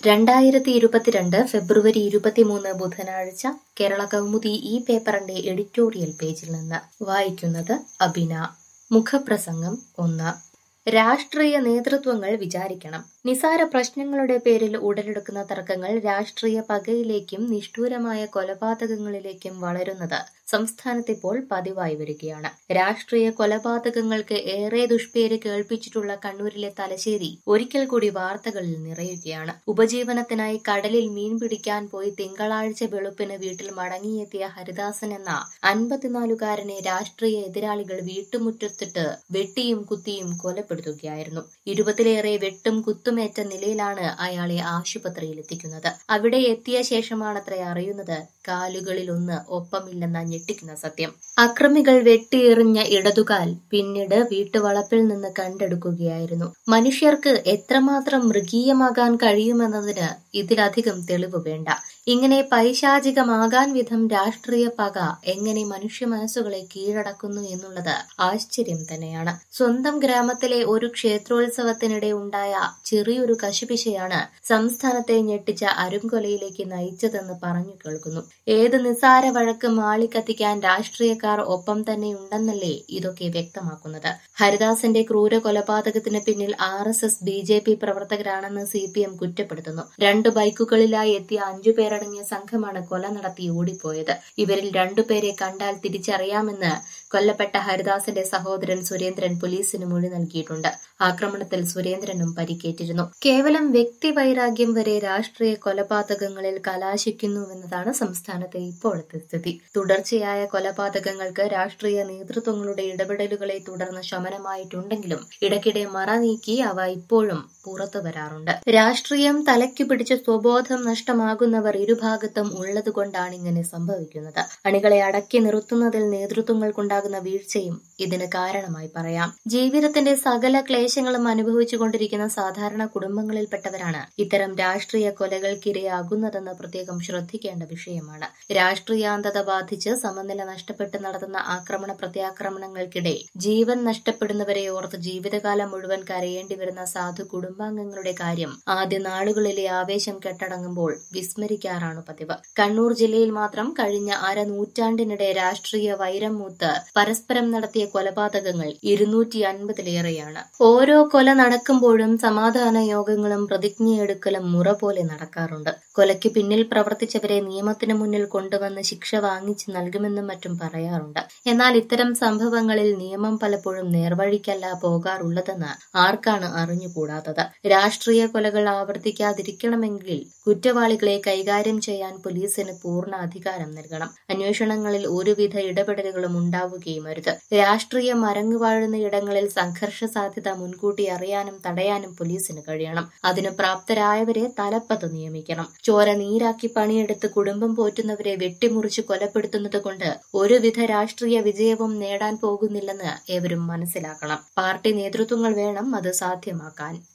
2022 ഫെബ്രുവരി 23 ബുധനാഴ്ച കേരള കൗമുദി ഈ പേപ്പറിന്റെ എഡിറ്റോറിയൽ പേജിൽ നിന്ന് വായിക്കുന്നത് അബിന. മുഖപ്രസംഗം 1. രാഷ്ട്രീയ നേതൃത്വങ്ങൾ വിചാരിക്കണം. നിസാര പ്രശ്നങ്ങളുടെ പേരിൽ ഉടലെടുക്കുന്ന തർക്കങ്ങൾ രാഷ്ട്രീയ പകയിലേക്കും നിഷ്ഠൂരമായ കൊലപാതകങ്ങളിലേക്കും വളരുന്നത് സംസ്ഥാനത്തിപ്പോൾ പതിവായി വരികയാണ്. രാഷ്ട്രീയ കൊലപാതകങ്ങൾക്ക് ഏറെ ദുഷ്പേര് കേൾപ്പിച്ചിട്ടുള്ള കണ്ണൂരിലെ തലശ്ശേരി ഒരിക്കൽ കൂടി വാർത്തകളിൽ നിറയുകയാണ്. ഉപജീവനത്തിനായി കടലിൽ മീൻ പിടിക്കാൻ പോയി തിങ്കളാഴ്ച വെളുപ്പിന് വീട്ടിൽ മടങ്ങിയെത്തിയ ഹരിദാസൻ എന്ന 54-കാരനെ രാഷ്ട്രീയ എതിരാളികൾ വീട്ടുമുറ്റത്തിട്ട് വെട്ടിയും കുത്തിയും കൊലപ്പെടുത്തുകയായിരുന്നു. 20-ലേറെ വെട്ടും കുത്തുമേറ്റ നിലയിലാണ് അയാളെ ആശുപത്രിയിൽ എത്തിക്കുന്നത്. അവിടെ എത്തിയ ശേഷമാണത്രേ അറിയുന്നത് കാലുകളിലൊന്ന് ഒപ്പമില്ലെന്ന ഞെട്ടിക്കുന്ന സത്യം. അക്രമികൾ വെട്ടിയെറിഞ്ഞ ഇടതുകാൽ പിന്നീട് വീട്ടുവളപ്പിൽ നിന്ന് കണ്ടെടുക്കുകയായിരുന്നു. മനുഷ്യർക്ക് എത്രമാത്രം മൃഗീയമാകാൻ കഴിയുമെന്നതിന് ഇതിലധികം തെളിവ് വേണ്ട. ഇങ്ങനെ പൈശാചികമാകാൻ വിധം രാഷ്ട്രീയ പക എങ്ങനെ മനുഷ്യ മനസ്സുകളെ കീഴടക്കുന്നു എന്നുള്ളത് ആശ്ചര്യം തന്നെയാണ്. സ്വന്തം ഗ്രാമത്തിലെ ഒരു ക്ഷേത്രോത്സവത്തിനിടെ ഉണ്ടായ ചെറിയൊരു കശപിശയാണ് സംസ്ഥാനത്തെ ഞെട്ടിച്ച അരുംകൊലയിലേക്ക് നയിച്ചതെന്ന് പറഞ്ഞു കേൾക്കുന്നു. ഏത് നിസാര വഴക്കും ആളിക്കത്തിക്കാൻ രാഷ്ട്രീയക്കാർ ഒപ്പം തന്നെയുണ്ടെന്നല്ലേ ഇതൊക്കെ വ്യക്തമാക്കുന്നത്. ഹരിദാസന്റെ ക്രൂര കൊലപാതകത്തിന് പിന്നിൽ RSS BJP പ്രവർത്തകരാണെന്ന് CPM കുറ്റപ്പെടുത്തുന്നു. 2 ബൈക്കുകളിലായി എത്തിയ 5 പേരടങ്ങിയ സംഘമാണ് കൊല നടത്തി ഓടിപ്പോയത്. ഇവരിൽ 2 പേരെ കണ്ടാൽ തിരിച്ചറിയാമെന്ന് കൊല്ലപ്പെട്ട ഹരിദാസന്റെ സഹോദരൻ സുരേന്ദ്രൻ പോലീസിന് മൊഴി നൽകിയിട്ടുണ്ട്. ആക്രമണത്തിൽ സുരേന്ദ്രനും പരിക്കേറ്റിരുന്നു. കേവലം വ്യക്തിവൈരാഗ്യം വരെ രാഷ്ട്രീയ കൊലപാതകങ്ങളിൽ കലാശിക്കുന്നുവെന്നതാണ് സംസ്ഥാനത്തെ ഇപ്പോഴത്തെ സ്ഥിതി. തുടർച്ചയായ കൊലപാതകങ്ങൾക്ക് രാഷ്ട്രീയ നേതൃത്വങ്ങളുടെ ഇടപെടലുകളെ തുടർന്ന് ശമനമായിട്ടുണ്ടെങ്കിലും ഇടയ്ക്കിടെ മറ നീക്കി അവ ഇപ്പോഴും പുറത്തു വരാറുണ്ട്. രാഷ്ട്രീയം തലയ്ക്കു പിടിച്ച് സ്വബോധം നഷ്ടമാകുന്നവർ ഇരുഭാഗത്തും ഉള്ളതുകൊണ്ടാണ് ഇങ്ങനെ സംഭവിക്കുന്നത്. അണികളെ അടക്കി നിർത്തുന്നതിൽ നേതൃത്വങ്ങൾക്കുണ്ടാകുന്ന വീഴ്ചയും ഇതിന് കാരണമായി പറയാം. ജീവിതത്തിന്റെ സകല ക്ലേശങ്ങളും അനുഭവിച്ചുകൊണ്ടിരിക്കുന്ന സാധാരണ കുടുംബങ്ങളിൽപ്പെട്ടവരാണ് ഇത്തരം രാഷ്ട്രീയ കൊലകൾക്കിരയാകുന്നതെന്ന് പ്രത്യേകം ശ്രദ്ധിക്കേണ്ട വിഷയമാണ്. രാഷ്ട്രീയാന്തത ബാധിച്ച് സമനില നഷ്ടപ്പെട്ട് നടത്തുന്ന ആക്രമണ പ്രത്യാക്രമണങ്ങൾക്കിടെ ജീവൻ നഷ്ടപ്പെടുന്നവരെ ഓർത്ത് ജീവിതകാലം മുഴുവൻ കരയേണ്ടി വരുന്ന സാധു കുടുംബാംഗങ്ങളുടെ കാര്യം ആദ്യ നാളുകളിലെ ആവേശം കെട്ടടങ്ങുമ്പോൾ വിസ്മരിക്കാറാണ് പതിവ്. കണ്ണൂർ ജില്ലയിൽ മാത്രം കഴിഞ്ഞ അരനൂറ്റാണ്ടിനിടെ രാഷ്ട്രീയ വൈരം മൂത്ത് പരസ്പരം നടത്തിയ കൊലപാതകങ്ങൾ 250-ലേറെയാണ്. ഓരോ കൊല നടക്കുമ്പോഴും സമാധാന യോഗങ്ങളും പ്രതിജ്ഞയെടുക്കലും മുറ പോലെ നടക്കാറുണ്ട്. കൊലയ്ക്ക് പിന്നിൽ പ്രവർത്തിച്ചവരെ നിയമത്തിന് മുന്നിൽ കൊണ്ടുവന്ന് ശിക്ഷ വാങ്ങിച്ച് നൽകുമെന്നും മറ്റും പറയാറുണ്ട്. എന്നാൽ ഇത്തരം സംഭവങ്ങളിൽ നിയമം പലപ്പോഴും നേർവഴിക്കല്ല പോകാറുള്ളതെന്ന് ആർക്കാണ് അറിഞ്ഞുകൂടാത്തത്. രാഷ്ട്രീയ കൊലകൾ ആവർത്തിക്കാതിരിക്കണമെങ്കിൽ കുറ്റവാളികളെ കൈകാര്യം ചെയ്യാൻ പോലീസിന് പൂർണ്ണ അധികാരം നൽകണം. അന്വേഷണങ്ങളിൽ ഒരുവിധ ഇടപെടലുകളും ഉണ്ടാവുകയും അരുത്. രാഷ്ട്രീയം അരങ്ങുവാഴുന്ന ഇടങ്ങളിൽ സംഘർഷ സാധ്യത മുൻകൂട്ടി അറിയാനും തടയാനും പോലീസിന് കഴിയണം. അതിന് പ്രാപ്തരായവരെ തലപ്പത്ത് നിയമിക്കണം. ചോര നീരാക്കി പണിയെടുത്ത് കുടുംബം പോറ്റുന്നവരെ വെട്ടിമുറിച്ച് കൊലപ്പെടുത്തുന്നത് കൊണ്ട് ഒരുവിധ രാഷ്ട്രീയ വിജയവും നേടാൻ പോകുന്നില്ലെന്ന് ഏവരും മനസ്സിലാക്കണം. പാർട്ടി നേതൃത്വങ്ങൾ വേണം അത് സാധ്യമാക്കാൻ.